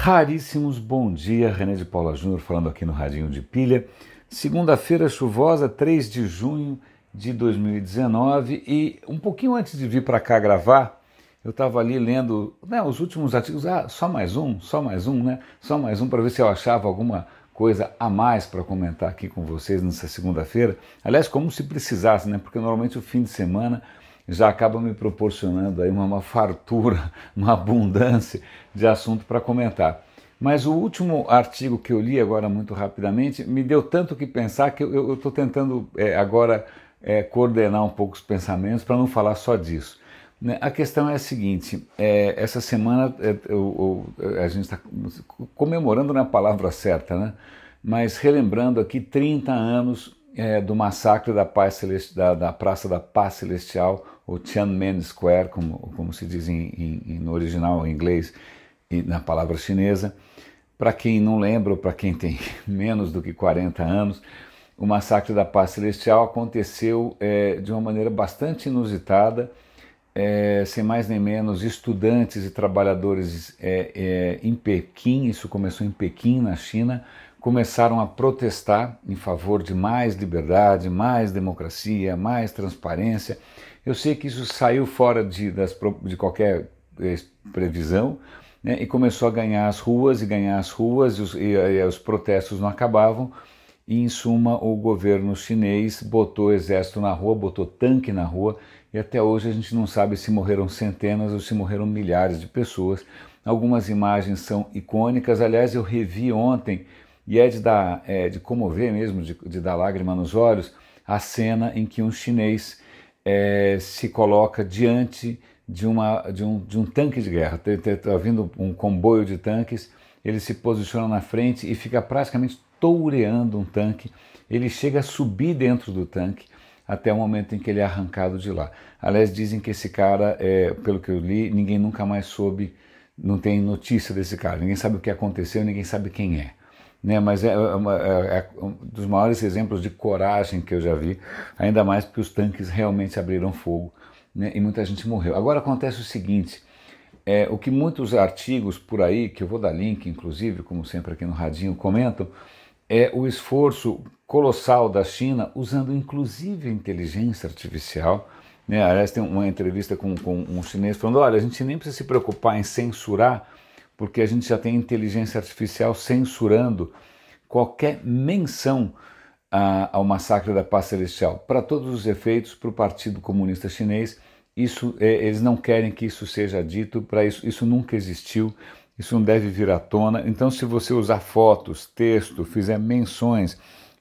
Raríssimos, bom dia, René de Paula Júnior falando aqui no Radinho de Pilha. Segunda-feira chuvosa, 3 de junho de 2019 e um pouquinho antes de vir para cá gravar, eu estava ali lendo os últimos artigos, só mais um, né? Só mais um para ver se eu achava alguma coisa a mais para comentar aqui com vocês nessa segunda-feira. Aliás, como se precisasse, né? Porque normalmente o fim de semana já acaba me proporcionando aí uma fartura, uma abundância de assunto para comentar. Mas o último artigo que eu li agora muito rapidamente me deu tanto o que pensar que eu estou tentando agora coordenar um pouco os pensamentos para não falar só disso. Né? A questão é a seguinte, essa semana a gente está comemorando na palavra certa, né? Mas relembrando aqui 30 anos do massacre da Praça da Paz Celestial, ou Tiananmen Square, como se diz no original em inglês e na palavra chinesa. Para quem não lembra, ou para quem tem menos do que 40 anos, o massacre da Paz Celestial aconteceu de uma maneira bastante inusitada, sem mais nem menos, estudantes e trabalhadores em Pequim, isso começou em Pequim, na China, começaram a protestar em favor de mais liberdade, mais democracia, mais transparência. Eu sei que isso saiu fora de qualquer previsão, né, e começou a ganhar as ruas, e os protestos não acabavam, e em suma o governo chinês botou exército na rua, botou tanque na rua, e até hoje a gente não sabe se morreram centenas ou se morreram milhares de pessoas. Algumas imagens são icônicas, aliás eu revi ontem, e de comover mesmo, de dar lágrima nos olhos, a cena em que um chinês se coloca diante de um tanque de guerra. Está vindo um comboio de tanques, ele se posiciona na frente e fica praticamente toureando um tanque. Ele chega a subir dentro do tanque até o momento em que ele é arrancado de lá. Aliás, dizem que esse cara, pelo que eu li, ninguém nunca mais soube, não tem notícia desse cara, ninguém sabe o que aconteceu, ninguém sabe quem é. Né, mas é um dos maiores exemplos de coragem que eu já vi, ainda mais porque os tanques realmente abriram fogo, né, e muita gente morreu. Agora acontece o seguinte, o que muitos artigos por aí, que eu vou dar link inclusive, como sempre aqui no Radinho, comentam, é o esforço colossal da China, usando inclusive a inteligência artificial. Né, aliás, tem uma entrevista com um chinês falando, olha, a gente nem precisa se preocupar em censurar, porque a gente já tem inteligência artificial censurando qualquer menção ao massacre da Paz Celestial. Para todos os efeitos, para o Partido Comunista Chinês, eles não querem que isso seja dito, para isso nunca existiu, isso não deve vir à tona. Então, se você usar fotos, texto, fizer menções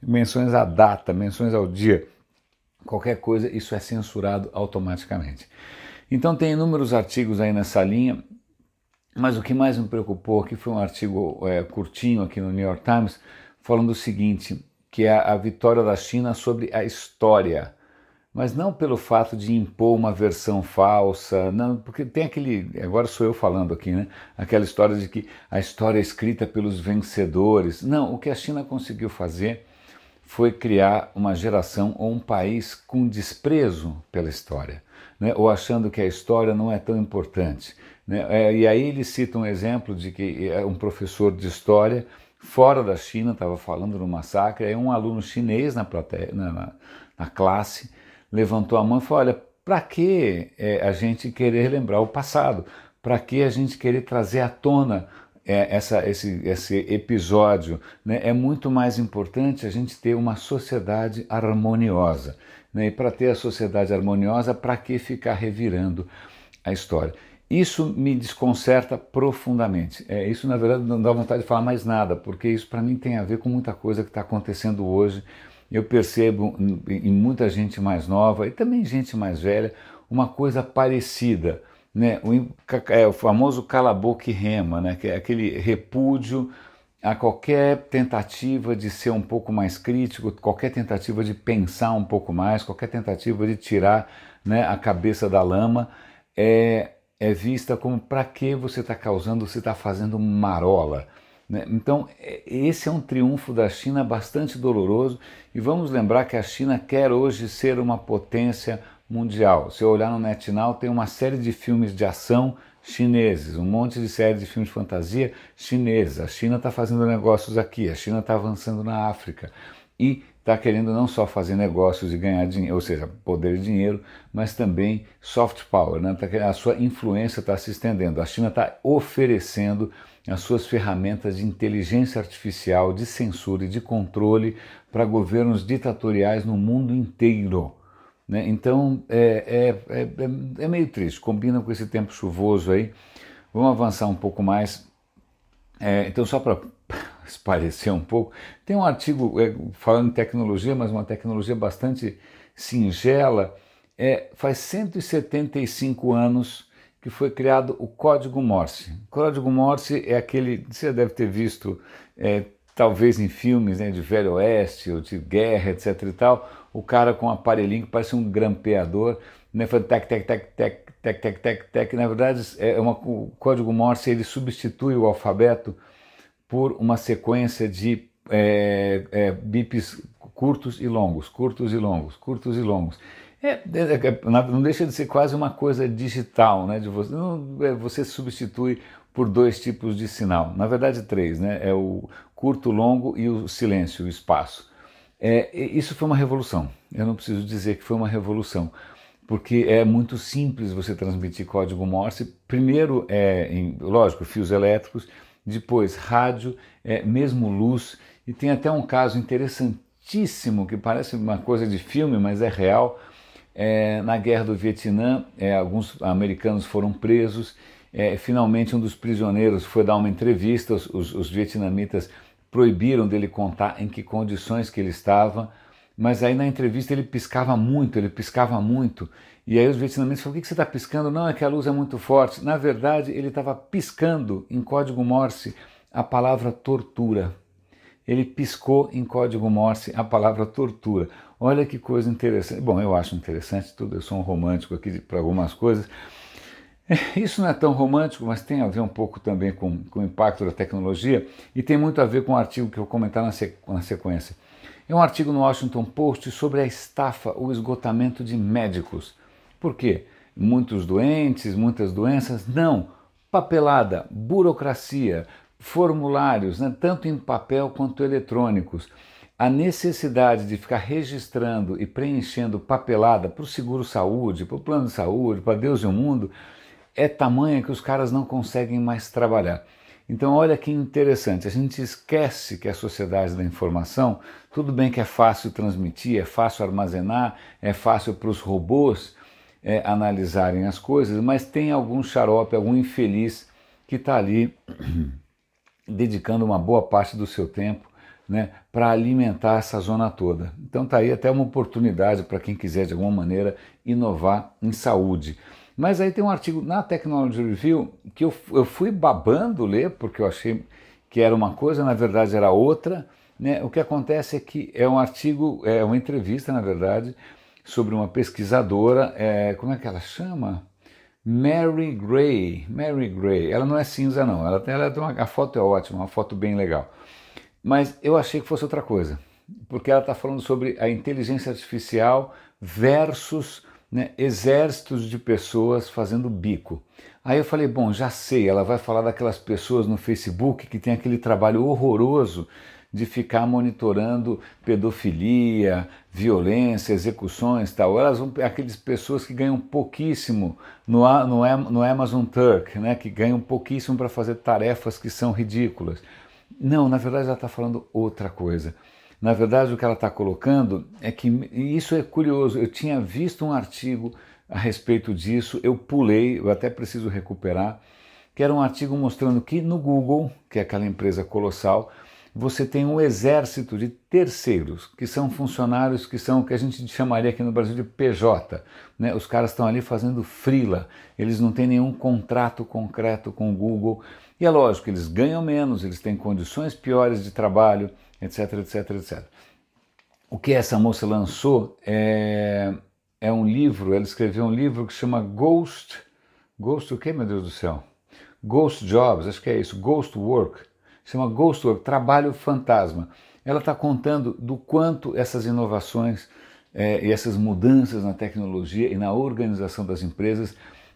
à data, menções ao dia, qualquer coisa, isso é censurado automaticamente. Então, tem inúmeros artigos aí nessa linha. Mas o que mais me preocupou aqui foi um artigo curtinho aqui no New York Times, falando o seguinte, que é a vitória da China sobre a história, mas não pelo fato de impor uma versão falsa, não, porque tem agora sou eu falando aqui, né? Aquela história de que a história é escrita pelos vencedores. Não, o que a China conseguiu fazer foi criar uma geração ou um país com desprezo pela história, né? Ou achando que a história não é tão importante. Né? E aí ele cita um exemplo de que um professor de história fora da China estava falando no massacre, aí um aluno chinês na classe levantou a mão e falou, olha, para que a gente querer lembrar o passado? Para que a gente querer trazer à tona esse episódio? Né? É muito mais importante a gente ter uma sociedade harmoniosa. Né? E para ter a sociedade harmoniosa, para que ficar revirando a história? Isso me desconcerta profundamente. Isso, na verdade, não dá vontade de falar mais nada, porque isso, para mim, tem a ver com muita coisa que está acontecendo hoje. Eu percebo em muita gente mais nova e também gente mais velha uma coisa parecida. Né? O famoso cala-boca e rema, né? Que é aquele repúdio a qualquer tentativa de ser um pouco mais crítico, qualquer tentativa de pensar um pouco mais, qualquer tentativa de tirar, né, a cabeça da lama, é vista como para que você está fazendo marola. Né? Então, esse é um triunfo da China bastante doloroso, e vamos lembrar que a China quer hoje ser uma potência mundial. Se eu olhar no NetNow, tem uma série de filmes de ação chineses, um monte de séries de filmes de fantasia chineses. A China está fazendo negócios aqui, a China está avançando na África e está querendo não só fazer negócios e ganhar dinheiro, ou seja, poder e dinheiro, mas também soft power, né? A sua influência está se estendendo. A China está oferecendo as suas ferramentas de inteligência artificial, de censura e de controle para governos ditatoriais no mundo inteiro. Né? Então é meio triste, combina com esse tempo chuvoso aí. Vamos avançar um pouco mais. Então, só para esparecer um pouco, tem um artigo falando em tecnologia, mas uma tecnologia bastante singela. Faz 175 anos que foi criado o Código Morse. O Código Morse é aquele, você deve ter visto, talvez em filmes, né, de Velho Oeste ou de guerra, etc e tal, o cara com um aparelhinho que parece um grampeador, né, faz tec, tec, tec, tec, tec, tec, tec, tec. Na verdade, o Código Morse ele substitui o alfabeto por uma sequência de bips curtos e longos, curtos e longos, curtos e longos. Não deixa de ser quase uma coisa digital, né? Você substitui por dois tipos de sinal, na verdade três, né? É o curto, longo e o silêncio, o espaço. Isso foi uma revolução, eu não preciso dizer que foi uma revolução, porque é muito simples você transmitir código Morse. Primeiro, lógico, fios elétricos, depois rádio, mesmo luz, e tem até um caso interessantíssimo que parece uma coisa de filme, mas é real. Na guerra do Vietnã, alguns americanos foram presos, finalmente um dos prisioneiros foi dar uma entrevista, os vietnamitas proibiram dele contar em que condições que ele estava, mas aí na entrevista ele piscava muito, e aí os vietnamitas falaram: o que você está piscando? Não, é que a luz é muito forte. Na verdade, ele estava piscando em código Morse a palavra tortura. Ele piscou em código Morse a palavra tortura. Olha que coisa interessante. Bom, eu acho interessante tudo, eu sou um romântico aqui para algumas coisas. Isso não é tão romântico, mas tem a ver um pouco também com o impacto da tecnologia e tem muito a ver com o artigo que eu vou comentar na sequência. É um artigo no Washington Post sobre a estafa, o esgotamento de médicos. Por quê? Muitos doentes, muitas doenças? Não. Papelada, burocracia, formulários, né, tanto em papel quanto eletrônicos. A necessidade de ficar registrando e preenchendo papelada para o seguro-saúde, para o plano de saúde, para Deus e o mundo, é tamanha que os caras não conseguem mais trabalhar. Então olha que interessante, a gente esquece que a sociedade da informação, tudo bem que é fácil transmitir, é fácil armazenar, é fácil para os robôs analisarem as coisas, mas tem algum xarope, algum infeliz que está ali dedicando uma boa parte do seu tempo, né, para alimentar essa zona toda. Então está aí até uma oportunidade para quem quiser de alguma maneira inovar em saúde. Mas aí tem um artigo na Technology Review que eu fui babando ler, porque eu achei que era uma coisa, na verdade era outra. Né? O que acontece é que é um artigo, é uma entrevista, na verdade, sobre uma pesquisadora, como é que ela chama? Mary Gray. Ela não é cinza não, a foto é ótima, uma foto bem legal. Mas eu achei que fosse outra coisa, porque ela está falando sobre a inteligência artificial versus, né, exércitos de pessoas fazendo bico. Aí eu falei, bom, já sei, ela vai falar daquelas pessoas no Facebook que tem aquele trabalho horroroso de ficar monitorando pedofilia, violência, execuções e tal. Elas vão, aquelas pessoas que ganham pouquíssimo no Amazon Turk, né, que ganham pouquíssimo para fazer tarefas que são ridículas. Não, na verdade ela está falando outra coisa. Na verdade o que ela está colocando é que, e isso é curioso, eu tinha visto um artigo a respeito disso, eu pulei, eu até preciso recuperar, que era um artigo mostrando que no Google, que é aquela empresa colossal, você tem um exército de terceiros, que são funcionários que são o que a gente chamaria aqui no Brasil de PJ. Né? Os caras estão ali fazendo freela, eles não têm nenhum contrato concreto com o Google. E é lógico, eles ganham menos, eles têm condições piores de trabalho, etc, etc, etc. O que essa moça lançou é um livro, ela escreveu um livro que chama Ghost o quê, meu Deus do céu? Ghost Jobs, acho que é isso, Ghost Work. Chama Ghost Work, Trabalho Fantasma. Ela está contando do quanto essas inovações e essas mudanças na tecnologia e na organização das empresas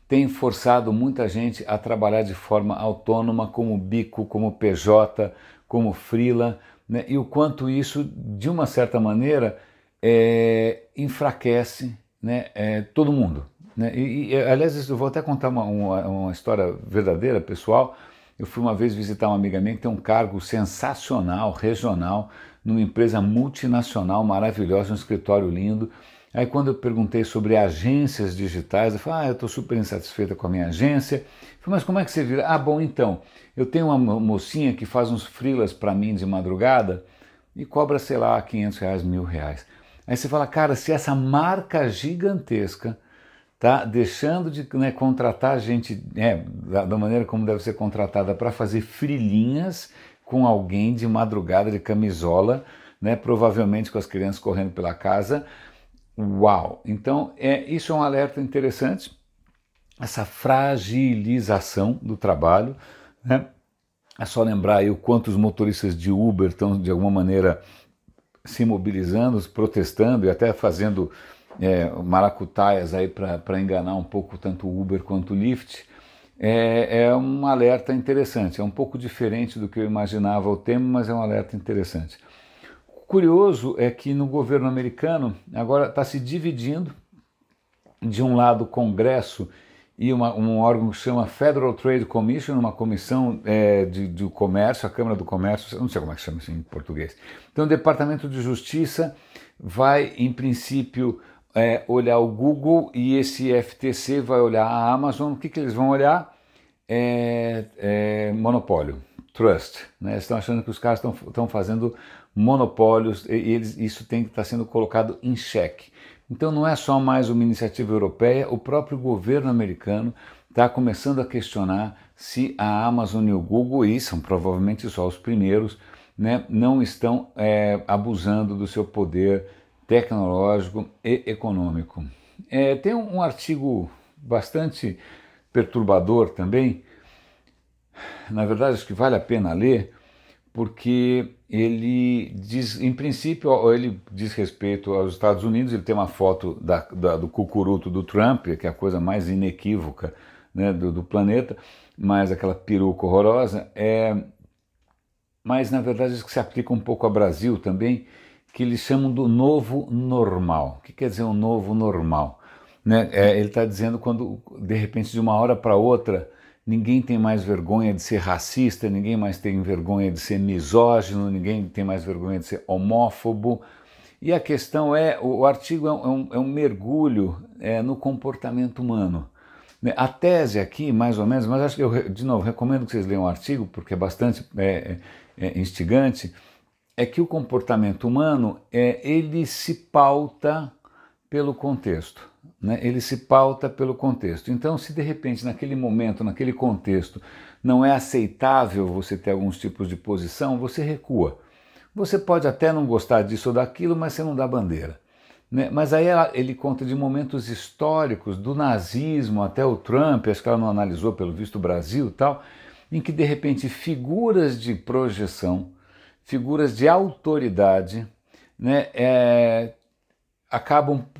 tem forçado muita gente a trabalhar de forma autônoma, como bico, como PJ, como freela, né? E o quanto isso, de uma certa maneira, enfraquece, né, todo mundo. Né? Aliás, eu vou até contar uma história verdadeira, pessoal. Eu fui uma vez visitar uma amiga minha que tem um cargo sensacional, regional, numa empresa multinacional maravilhosa, um escritório lindo. Aí quando eu perguntei sobre agências digitais, eu falei, eu estou super insatisfeita com a minha agência. Eu falei, mas como é que você vira? Bom, então, eu tenho uma mocinha que faz uns freelas para mim de madrugada e cobra, sei lá, R$500, R$1.000. Aí você fala, cara, se essa marca gigantesca tá deixando de, né, contratar gente da maneira como deve ser contratada para fazer frilinhas com alguém de madrugada de camisola, né, provavelmente com as crianças correndo pela casa. Uau! Então, isso é um alerta interessante, essa fragilização do trabalho, né? É só lembrar aí o quanto os motoristas de Uber estão, de alguma maneira, se mobilizando, protestando e até fazendo maracutaias aí para enganar um pouco tanto o Uber quanto o Lyft. É um alerta interessante, é um pouco diferente do que eu imaginava o tema, mas é um alerta interessante. Curioso é que no governo americano agora está se dividindo, de um lado o Congresso e um órgão que chama Federal Trade Commission, uma comissão de comércio, a Câmara do Comércio, não sei como é que chama isso em português. Então o Departamento de Justiça vai, em princípio, olhar o Google e esse FTC vai olhar a Amazon. O que eles vão olhar? Monopólio, trust. Né? Eles estão achando que os caras estão fazendo monopólios e isso tem que estar sendo colocado em xeque. Então não é só mais uma iniciativa europeia, o próprio governo americano está começando a questionar se a Amazon e o Google, e são provavelmente só os primeiros, né, não estão abusando do seu poder tecnológico e econômico. Tem um artigo bastante perturbador também, na verdade acho que vale a pena ler, porque ele diz, em princípio, ele diz respeito aos Estados Unidos, ele tem uma foto do cucuruto do Trump, que é a coisa mais inequívoca, né, do planeta, mas aquela peruca horrorosa, mas na verdade isso que se aplica um pouco ao Brasil também, que eles chamam do novo normal. O que quer dizer um novo normal? Né? Ele está dizendo quando, de repente, de uma hora para outra, ninguém tem mais vergonha de ser racista, ninguém mais tem vergonha de ser misógino, ninguém tem mais vergonha de ser homófobo. E a questão o artigo é um mergulho no comportamento humano. A tese aqui, mais ou menos, mas acho que eu, de novo, recomendo que vocês leiam o artigo, porque é bastante instigante, é que o comportamento humano, ele se pauta pelo contexto. Né? Ele se pauta pelo contexto. Então, se de repente, naquele momento, naquele contexto, não é aceitável você ter alguns tipos de posição, você recua. Você pode até não gostar disso ou daquilo, mas você não dá bandeira. Né? Mas aí ele conta de momentos históricos, do nazismo até o Trump, acho que ela não analisou pelo visto o Brasil e tal, em que de repente figuras de projeção, figuras de autoridade, né, acabam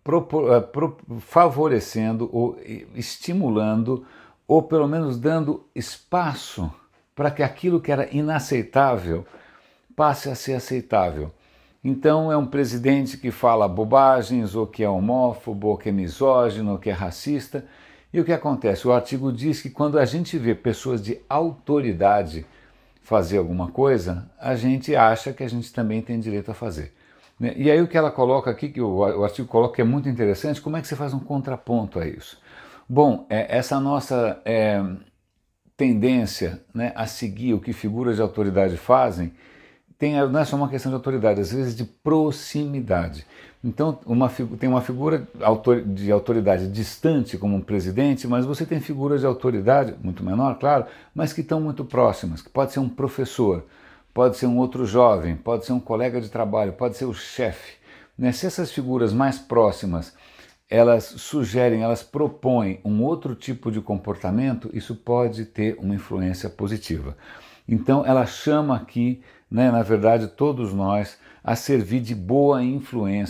favorecendo ou estimulando ou pelo menos dando espaço para que aquilo que era inaceitável passe a ser aceitável. Então é um presidente que fala bobagens, ou que é homófobo, ou que é misógino, ou que é racista. E o que acontece? O artigo diz que quando a gente vê pessoas de autoridade fazer alguma coisa, a gente acha que a gente também tem direito a fazer. E aí o que ela coloca aqui, que o artigo coloca, que é muito interessante, como é que você faz um contraponto a isso? Bom, essa nossa tendência, né, a seguir o que figuras de autoridade fazem, não é só uma questão de autoridade, às vezes de proximidade. Então tem uma figura de autoridade distante como um presidente, mas você tem figuras de autoridade, muito menor, claro, mas que estão muito próximas, que pode ser um professor, pode ser um outro jovem, pode ser um colega de trabalho, pode ser o chefe. Né? Se essas figuras mais próximas, elas sugerem, elas propõem um outro tipo de comportamento, isso pode ter uma influência positiva. Então ela chama aqui, né, na verdade, todos nós, a servir de boa influência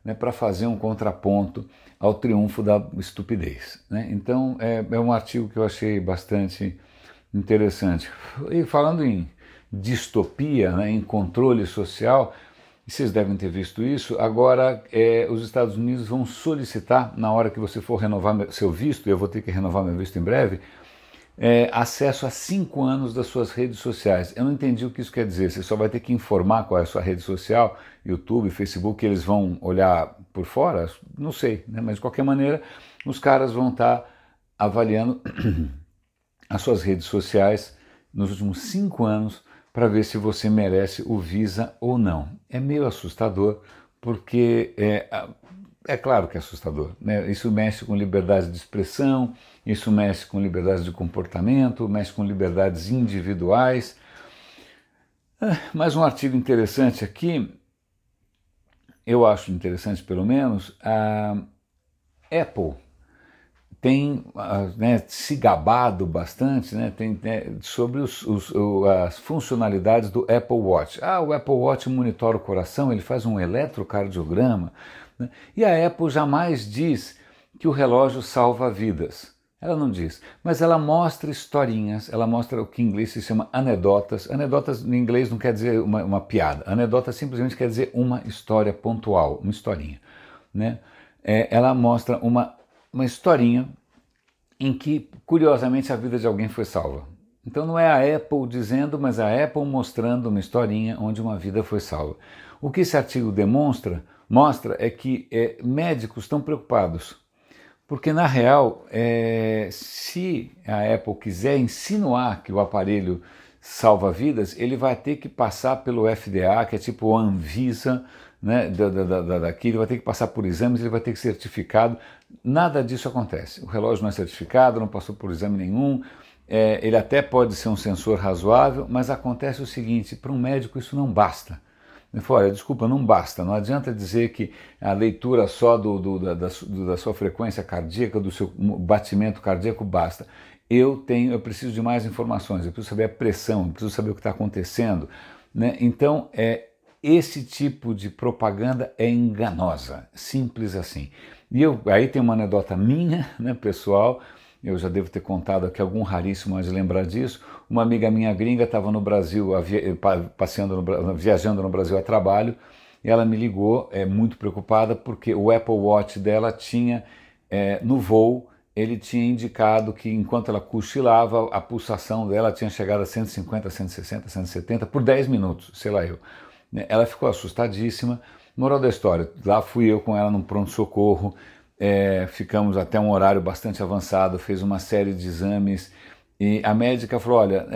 né, para fazer um contraponto ao triunfo da estupidez, né? Então é um artigo que eu achei bastante interessante. E falando em distopia, né, em controle social, vocês devem ter visto isso, agora os Estados Unidos vão solicitar, na hora que você for renovar seu visto, e eu vou ter que renovar meu visto em breve, acesso a 5 anos das suas redes sociais. Eu não entendi o que isso quer dizer. Você só vai ter que informar qual é a sua rede social, YouTube, Facebook, eles vão olhar por fora? Não sei, né? Mas de qualquer maneira, os caras vão estar avaliando as suas redes sociais nos últimos 5 anos para ver se você merece o Visa ou não. É meio assustador, porque é claro que é assustador, né? Isso mexe com liberdade de expressão, isso mexe com liberdade de comportamento, mexe com liberdades individuais. Mais um artigo interessante aqui, eu acho interessante pelo menos, a Apple tem se gabado bastante, né, sobre as funcionalidades do Apple Watch. O Apple Watch monitora o coração, ele faz um eletrocardiograma, né, e a Apple jamais diz que o relógio salva vidas. Ela não diz, mas ela mostra historinhas, ela mostra o que em inglês se chama anedotas. Anedotas em inglês não quer dizer uma piada, anedota simplesmente quer dizer uma história pontual, uma historinha, né? Ela mostra uma historinha em que, curiosamente, a vida de alguém foi salva. Então não é a Apple dizendo, mas a Apple mostrando uma historinha onde uma vida foi salva. O que esse artigo mostra é que médicos estão preocupados, porque na real, se a Apple quiser insinuar que o aparelho salva vidas, ele vai ter que passar pelo FDA, que é tipo o Anvisa, né, daqui, ele vai ter que passar por exames, ele vai ter que ser certificado. Nada disso acontece. O relógio não é certificado, não passou por exame nenhum, ele até pode ser um sensor razoável, mas acontece o seguinte, para um médico isso não basta. Olha, desculpa, não basta, não adianta dizer que a leitura só da sua frequência cardíaca, do seu batimento cardíaco basta. Eu preciso de mais informações, eu preciso saber a pressão, eu preciso saber o que está acontecendo, né? Então, esse tipo de propaganda é enganosa, simples assim. E aí tem uma anedota minha, né, pessoal, eu já devo ter contado aqui, algum raríssimo de lembrar disso. Uma amiga minha gringa estava no Brasil, viajando no Brasil a trabalho, e ela me ligou, muito preocupada, porque o Apple Watch dela tinha, no voo, ele tinha indicado que enquanto ela cochilava, a pulsação dela tinha chegado a 150, 160, 170 por 10 minutos, sei lá eu. Ela ficou assustadíssima. Moral da história, lá fui eu com ela num pronto-socorro, ficamos até um horário bastante avançado, fez uma série de exames e a médica falou, olha,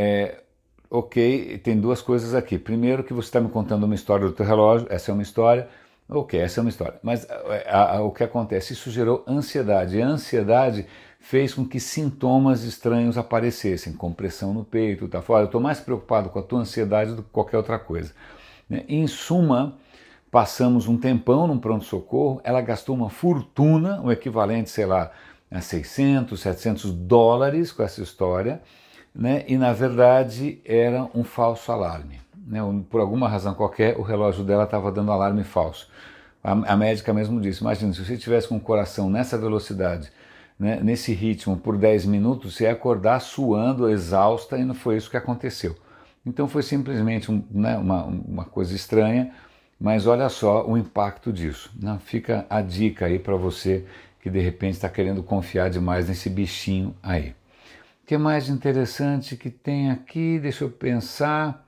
ok, tem 2 coisas aqui. Primeiro que você está me contando uma história do teu relógio, essa é uma história, ok, essa é uma história. Mas o que acontece? Isso gerou ansiedade, e a ansiedade fez com que sintomas estranhos aparecessem, compressão no peito, tá fora. Eu estou mais preocupado com a tua ansiedade do que qualquer outra coisa. Em suma, passamos um tempão num pronto-socorro, ela gastou uma fortuna, o equivalente, sei lá, a 600, 700 dólares com essa história, né? E na verdade era um falso alarme, né? Por alguma razão qualquer, o relógio dela estava dando alarme falso. A médica mesmo disse, imagina, se você tivesse com o coração nessa velocidade, né, nesse ritmo por 10 minutos, você ia acordar suando, exausta, e não foi isso que aconteceu. Então foi simplesmente uma coisa estranha, mas olha só o impacto disso, né? Fica a dica aí para você que de repente está querendo confiar demais nesse bichinho aí. O que mais interessante que tem aqui? Deixa eu pensar.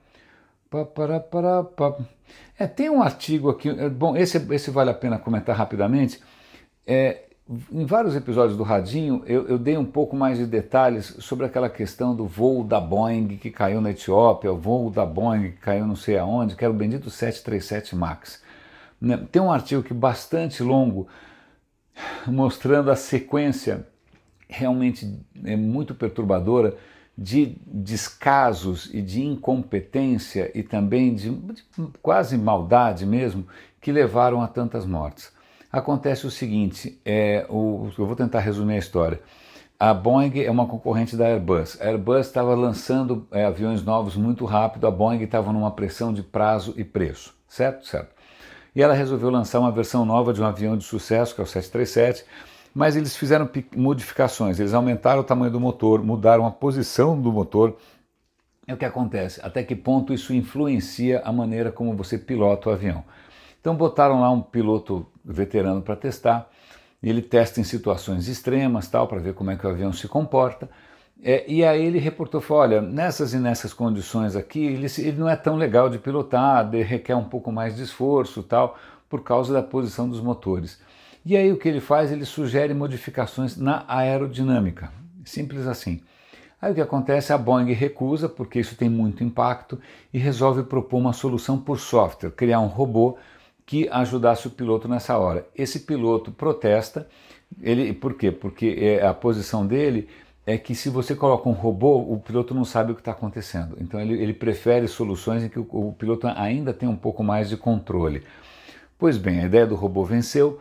Tem um artigo aqui, bom, esse vale a pena comentar rapidamente. Em vários episódios do Radinho eu dei um pouco mais de detalhes sobre aquela questão do voo da Boeing que caiu na Etiópia, o voo da Boeing que caiu não sei aonde, que era o bendito 737 MAX. Tem um artigo que bastante longo, mostrando a sequência realmente muito perturbadora de descasos e de incompetência e também de quase maldade mesmo, que levaram a tantas mortes. Acontece o seguinte, eu vou tentar resumir a história. A Boeing é uma concorrente da Airbus. A Airbus estava lançando aviões novos muito rápido, a Boeing estava numa pressão de prazo e preço, certo? Certo. e ela resolveu lançar uma versão nova de um avião de sucesso, que é o 737, mas eles fizeram modificações, eles aumentaram o tamanho do motor, mudaram a posição do motor. É o que acontece, até que ponto isso influencia a maneira como você pilota o avião. Então botaram lá um piloto veterano para testar, ele testa em situações extremas, tal, para ver como é que o avião se comporta, e aí ele reportou, falou, olha, nessas e nessas condições aqui, ele não é tão legal de pilotar, requer um pouco mais de esforço, tal, por causa da posição dos motores. E aí o que ele faz? Ele sugere modificações na aerodinâmica, simples assim. Aí o que acontece? A Boeing recusa, porque isso tem muito impacto, e resolve propor uma solução por software, criar um robô que ajudasse o piloto nessa hora. Esse piloto protesta, por quê? Porque a posição dele é que se você coloca um robô, o piloto não sabe o que está acontecendo. Então ele prefere soluções em que o piloto ainda tem um pouco mais de controle. Pois bem, a ideia do robô venceu,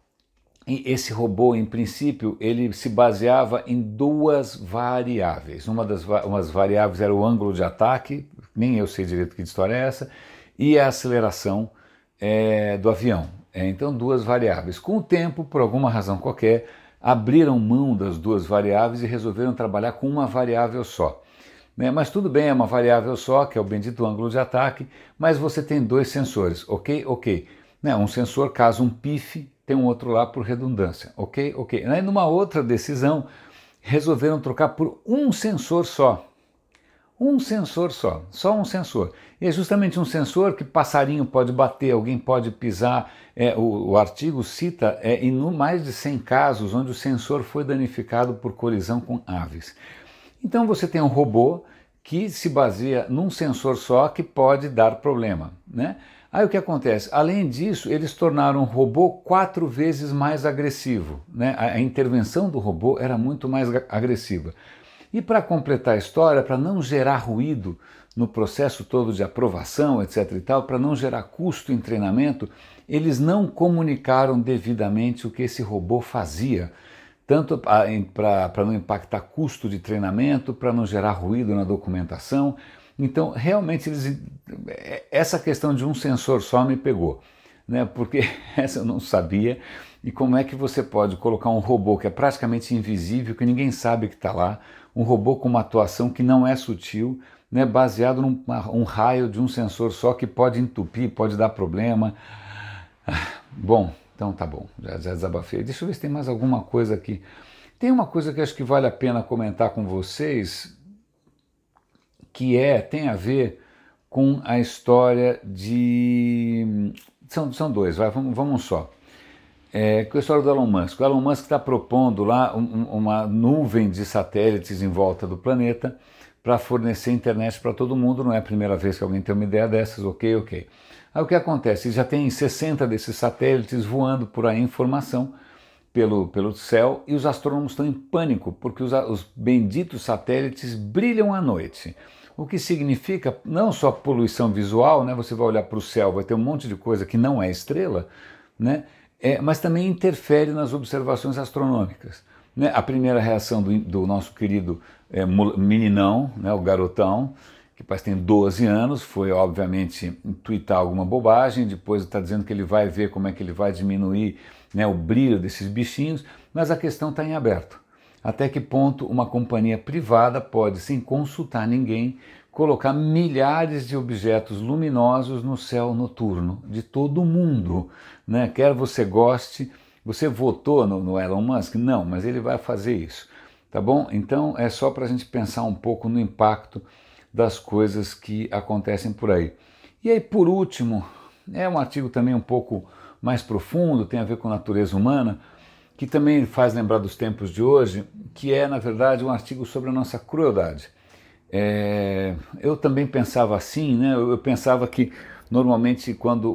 e esse robô, em princípio, ele se baseava em duas variáveis. Umas variáveis era o ângulo de ataque, nem eu sei direito que história é essa, e a aceleração do avião. Então, duas variáveis. Com o tempo, por alguma razão qualquer, abriram mão das duas variáveis e resolveram trabalhar com uma variável só. Mas tudo bem, é uma variável só, que é o bendito ângulo de ataque, mas você tem dois sensores, ok? Ok. Um sensor, caso um pife, tem um outro lá por redundância, ok? Ok. Aí, numa outra decisão, resolveram trocar por um sensor só. Um sensor só um sensor. E é justamente um sensor que passarinho pode bater, alguém pode pisar. O artigo cita em mais de 100 casos onde o sensor foi danificado por colisão com aves. Então você tem um robô que se baseia num sensor só que pode dar problema, né? Aí o que acontece? Além disso, eles tornaram o robô 4 vezes mais agressivo, né? A intervenção do robô era muito mais agressiva. E para completar a história, para não gerar ruído no processo todo de aprovação, etc. e tal, para não gerar custo em treinamento, eles não comunicaram devidamente o que esse robô fazia, tanto para não impactar custo de treinamento, para não gerar ruído na documentação. Então, realmente, essa questão de um sensor só me pegou, né? Porque essa eu não sabia. E como é que você pode colocar um robô que é praticamente invisível, que ninguém sabe que está lá, um robô com uma atuação que não é sutil, né, baseado num raio de um sensor só que pode entupir, pode dar problema. Bom, então tá bom, já desabafei. Deixa eu ver se tem mais alguma coisa aqui. Tem uma coisa que acho que vale a pena comentar com vocês, que tem a ver com a história de... São dois, vamos só. Com a história do Elon Musk. O Elon Musk está propondo lá uma nuvem de satélites em volta do planeta para fornecer internet para todo mundo. Não é a primeira vez que alguém tem uma ideia dessas, ok. Aí o que acontece? Já tem 60 desses satélites voando por aí em formação pelo céu, e os astrônomos estão em pânico, porque os benditos satélites brilham à noite. O que significa não só poluição visual, né? Você vai olhar para o céu, vai ter um monte de coisa que não é estrela, né? Mas também interfere nas observações astronômicas, né? A primeira reação do nosso querido meninão, né, o garotão, que parece que tem 12 anos, foi obviamente tuitar alguma bobagem, depois está dizendo que ele vai ver como é que ele vai diminuir, né, o brilho desses bichinhos, mas a questão está em aberto. Até que ponto uma companhia privada pode, sem consultar ninguém, colocar milhares de objetos luminosos no céu noturno de todo mundo, né? Quer você goste, você votou no Elon Musk? Não, mas ele vai fazer isso, tá bom? Então é só para a gente pensar um pouco no impacto das coisas que acontecem por aí. E aí, por último, é um artigo também um pouco mais profundo, tem a ver com a natureza humana, que também faz lembrar dos tempos de hoje, que é, na verdade, um artigo sobre a nossa crueldade. Eu também pensava assim, né? Eu pensava que normalmente quando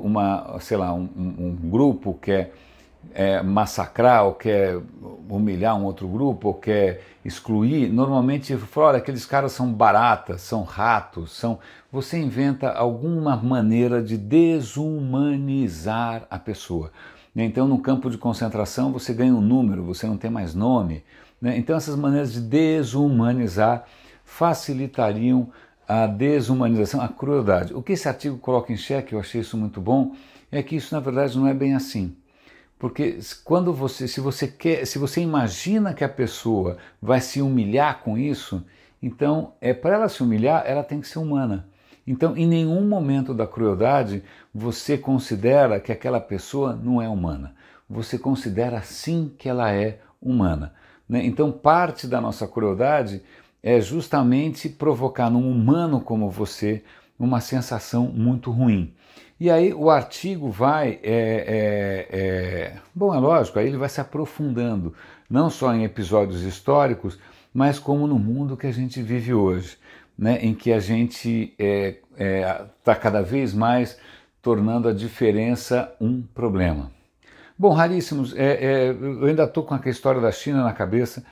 um grupo quer massacrar ou quer humilhar um outro grupo ou quer excluir, normalmente fala, olha, aqueles caras são baratas, são ratos, você inventa alguma maneira de desumanizar a pessoa. Então, no campo de concentração, você ganha um número, você não tem mais nome, né? Então, essas maneiras de desumanizar facilitariam a desumanização, a crueldade. O que esse artigo coloca em xeque, eu achei isso muito bom, é que isso na verdade não é bem assim. Porque se você imagina que a pessoa vai se humilhar com isso, então para ela se humilhar, ela tem que ser humana. Então, em nenhum momento da crueldade você considera que aquela pessoa não é humana. Você considera sim que ela é humana, né? Então, parte da nossa crueldade é justamente provocar num humano como você uma sensação muito ruim. E aí o artigo vai, bom, é lógico, aí ele vai se aprofundando, não só em episódios históricos, mas como no mundo que a gente vive hoje, né, em que a gente está cada vez mais tornando a diferença um problema. Bom, raríssimos, eu ainda estou com aquela história da China na cabeça,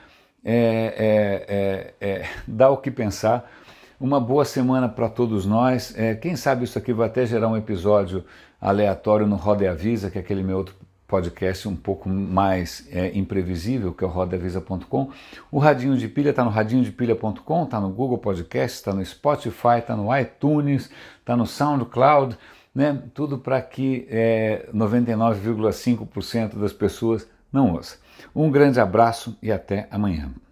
dá o que pensar. Uma boa semana para todos nós. Quem sabe isso aqui vai até gerar um episódio aleatório no Roda e Avisa, que é aquele meu outro podcast um pouco mais imprevisível, que é o rodaavisa.com. O Radinho de Pilha está no radinhodepilha.com, está no Google Podcast, está no Spotify, está no iTunes, está no SoundCloud, né? Tudo para que 99,5% das pessoas não ouçam. Um grande abraço e até amanhã.